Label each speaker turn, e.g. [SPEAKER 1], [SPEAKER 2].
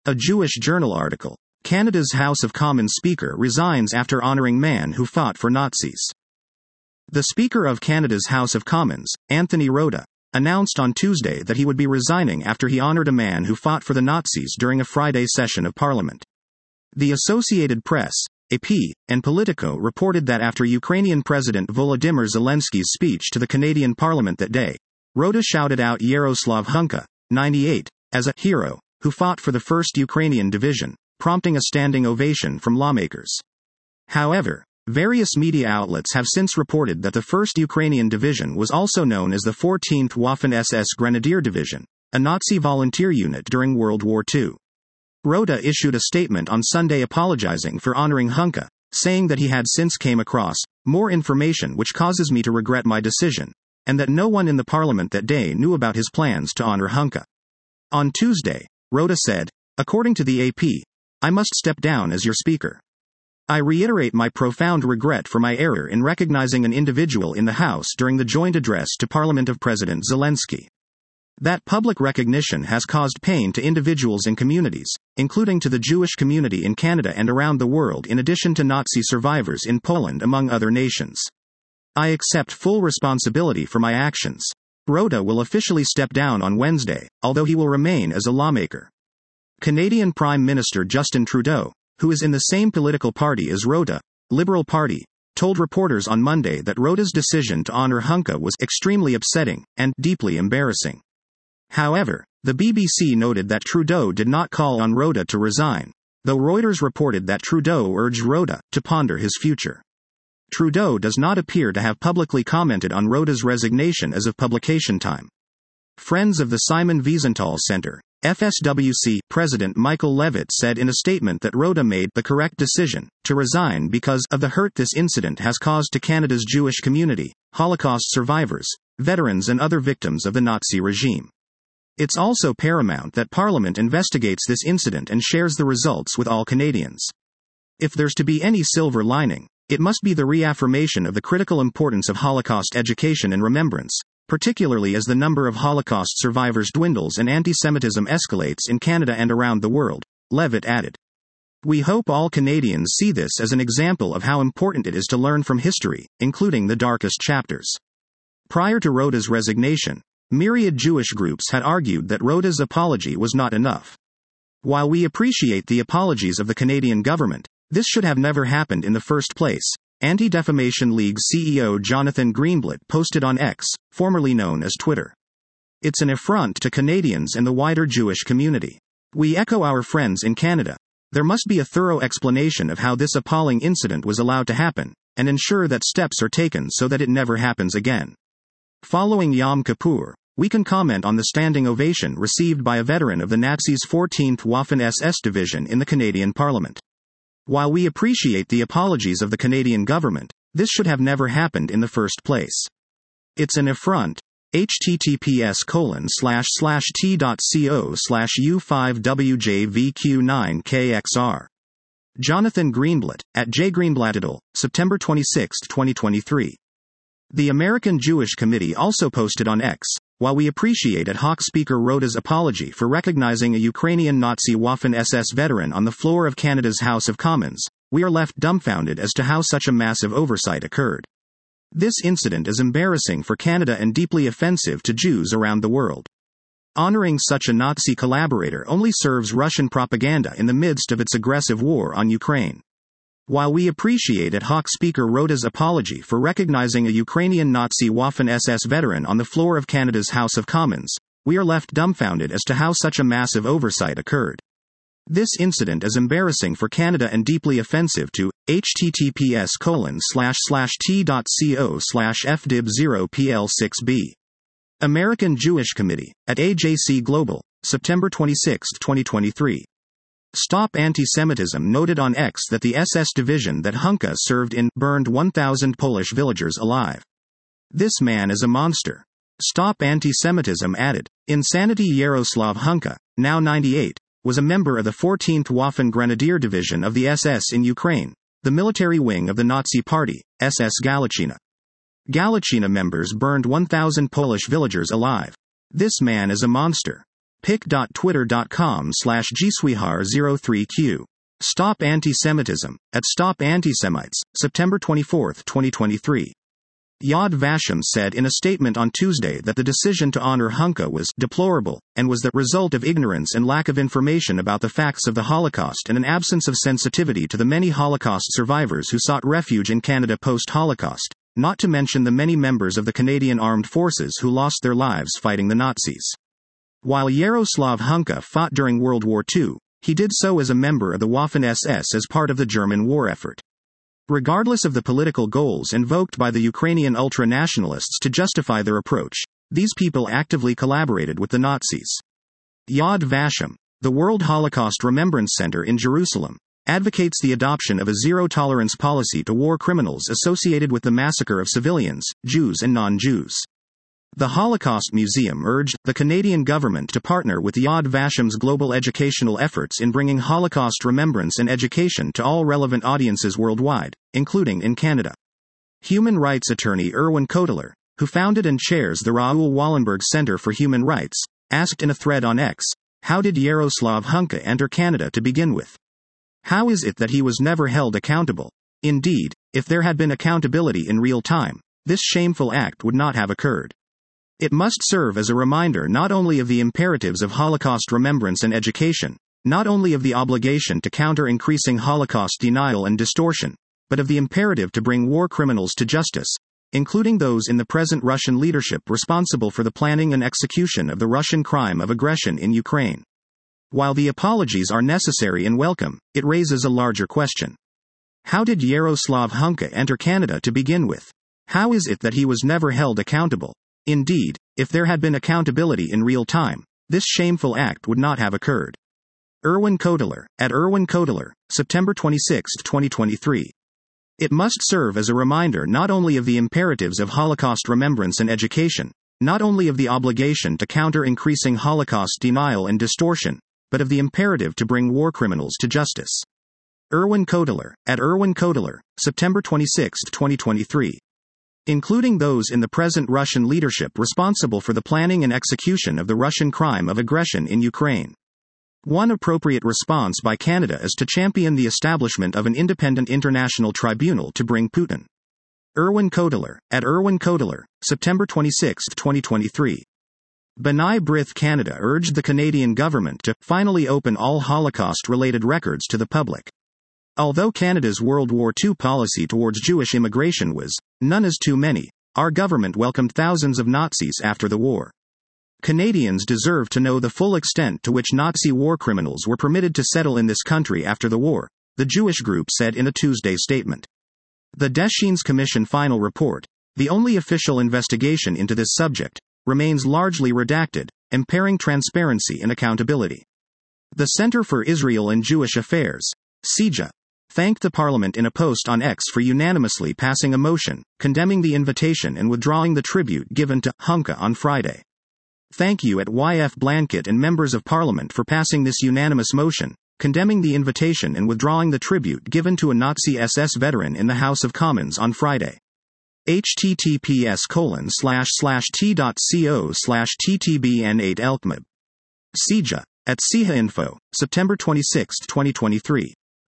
[SPEAKER 1] A Jewish Journal article. Canada's House of Commons Speaker resigns after honoring man who fought for Nazis. The Speaker of Canada's House of Commons, Anthony Rota, announced on Tuesday that he would be resigning after he honored a man who fought for the Nazis during a Friday session of Parliament. The Associated Press, AP, and Politico reported that after Ukrainian President Volodymyr Zelensky's speech to the Canadian Parliament that day, Rota shouted out Yaroslav Hunka, 98, as a hero who fought for the 1st Ukrainian Division, prompting a standing ovation from lawmakers. However, various media outlets have since reported that the 1st Ukrainian Division was also known as the 14th Waffen-SS Grenadier Division, a Nazi volunteer unit during World War II. Rota issued a statement on Sunday apologizing for honoring Hunka, saying that he had since came across more information which causes me to regret my decision, and that no one in the parliament that day knew about his plans to honor Hunka. On Tuesday, Rota said, according to the AP, I must step down as your speaker. I reiterate my profound regret for my error in recognizing an individual in the House during the joint address to Parliament of President Zelensky. That public recognition has caused pain to individuals and communities, including to the Jewish community in Canada and around the world, in addition to Nazi survivors in Poland, among other nations. I accept full responsibility for my actions. Rota will officially step down on Wednesday, although he will remain as a lawmaker. Canadian Prime Minister Justin Trudeau, who is in the same political party as Rota, Liberal Party, told reporters on Monday that Rota's decision to honor Hunka was extremely upsetting and deeply embarrassing. However, the BBC noted that Trudeau did not call on Rota to resign, though Reuters reported that Trudeau urged Rota to ponder his future. Trudeau does not appear to have publicly commented on Rota's resignation as of publication time. Friends of the Simon Wiesenthal Centre, FSWC, President Michael Levitt said in a statement that Rota made the correct decision to resign because of the hurt this incident has caused to Canada's Jewish community, Holocaust survivors, veterans and other victims of the Nazi regime. It's also paramount that Parliament investigates this incident and shares the results with all Canadians. If there's to be any silver lining, it must be the reaffirmation of the critical importance of Holocaust education and remembrance, particularly as the number of Holocaust survivors dwindles and anti-Semitism escalates in Canada and around the world, Levitt added. We hope all Canadians see this as an example of how important it is to learn from history, including the darkest chapters. Prior to Rota's resignation, myriad Jewish groups had argued that Rota's apology was not enough. While we appreciate the apologies of the Canadian government, this should have never happened in the first place, Anti-Defamation League CEO Jonathan Greenblatt posted on X, formerly known as Twitter. It's an affront to Canadians and the wider Jewish community. We echo our friends in Canada. There must be a thorough explanation of how this appalling incident was allowed to happen, and ensure that steps are taken so that it never happens again. Following Yom Kippur, we can comment on the standing ovation received by a veteran of the Nazis' 14th Waffen-SS Division in the Canadian Parliament. While we appreciate the apologies of the Canadian government, this should have never happened in the first place. It's an affront. https://t.co/u5wjvq9kxr. Jonathan Greenblatt, at jgreenblattadl, September 26, 2023. The American Jewish Committee also posted on X, while we appreciate ad hoc Speaker Rota's apology for recognizing a Ukrainian Nazi Waffen-SS veteran on the floor of Canada's House of Commons, we are left dumbfounded as to how such a massive oversight occurred. This incident is embarrassing for Canada and deeply offensive to Jews around the world. Honoring such a Nazi collaborator only serves Russian propaganda in the midst of its aggressive war on Ukraine. While we appreciate ad hoc Speaker Rota's apology for recognizing a Ukrainian Nazi Waffen-SS veteran on the floor of Canada's House of Commons, we are left dumbfounded as to how such a massive oversight occurred. This incident is embarrassing for Canada and deeply offensive to https://t.co/fdib0pl6b. American Jewish Committee, at AJC Global, September 26, 2023. Stop Anti-Semitism noted on X that the SS division that Hunka served in burned 1,000 Polish villagers alive. This man is a monster. Stop Anti-Semitism added, Insanity Yaroslav Hunka, now 98, was a member of the 14th Waffen Grenadier Division of the SS in Ukraine, the military wing of the Nazi Party, SS Galiciina. Galiciina members burned 1,000 Polish villagers alive. This man is a monster. pic.twitter.com/gswihar03q. Stop Anti-Semitism, at Stop Anti-Semites, September 24, 2023. Yad Vashem said in a statement on Tuesday that the decision to honor Hanukkah was deplorable, and was the result of ignorance and lack of information about the facts of the Holocaust and an absence of sensitivity to the many Holocaust survivors who sought refuge in Canada post-Holocaust, not to mention the many members of the Canadian Armed Forces who lost their lives fighting the Nazis. While Yaroslav Hunka fought during World War II, he did so as a member of the Waffen-SS as part of the German war effort. Regardless of the political goals invoked by the Ukrainian ultra-nationalists to justify their approach, these people actively collaborated with the Nazis. Yad Vashem, the World Holocaust Remembrance Center in Jerusalem, advocates the adoption of a zero-tolerance policy to war criminals associated with the massacre of civilians, Jews and non-Jews. The Holocaust Museum urged the Canadian government to partner with Yad Vashem's global educational efforts in bringing Holocaust remembrance and education to all relevant audiences worldwide, including in Canada. Human rights attorney Erwin Kotler, who founded and chairs the Raoul Wallenberg Center for Human Rights, asked in a thread on X, "How did Yaroslav Hunka enter Canada to begin with? How is it that he was never held accountable? Indeed, if there had been accountability in real time, this shameful act would not have occurred. It must serve as a reminder not only of the imperatives of Holocaust remembrance and education, not only of the obligation to counter increasing Holocaust denial and distortion, but of the imperative to bring war criminals to justice, including those in the present Russian leadership responsible for the planning and execution of the Russian crime of aggression in Ukraine." While the apologies are necessary and welcome, it raises a larger question. How did Yaroslav Hunka enter Canada to begin with? How is it that he was never held accountable? Indeed, if there had been accountability in real time, this shameful act would not have occurred. Erwin Kotler, at Erwin Kotler, September 26, 2023. It must serve as a reminder not only of the imperatives of Holocaust remembrance and education, not only of the obligation to counter increasing Holocaust denial and distortion, but of the imperative to bring war criminals to justice. Erwin Kotler, at Erwin Kotler, September 26, 2023. Including those in the present Russian leadership responsible for the planning and execution of the Russian crime of aggression in Ukraine. One appropriate response by Canada is to champion the establishment of an independent international tribunal to bring Putin. Erwin Kotler, at Erwin Kotler, September 26, 2023. B'nai B'rith Canada urged the Canadian government to finally open all Holocaust-related records to the public. Although Canada's World War II policy towards Jewish immigration was, "None is too many," our government welcomed thousands of Nazis after the war. Canadians deserve to know the full extent to which Nazi war criminals were permitted to settle in this country after the war, the Jewish group said in a Tuesday statement. The Deschines Commission final report, the only official investigation into this subject, remains largely redacted, impairing transparency and accountability. The Center for Israel and Jewish Affairs, CIJA, thanked the Parliament in a post on X for unanimously passing a motion, condemning the invitation and withdrawing the tribute given to Hunka on Friday. Thank you at YF Blanket and members of Parliament for passing this unanimous motion, condemning the invitation and withdrawing the tribute given to a Nazi SS veteran in the House of Commons on Friday. https://t.co/ttbn8elkmab. CIJA, at CIJA Info, September 26, 2023.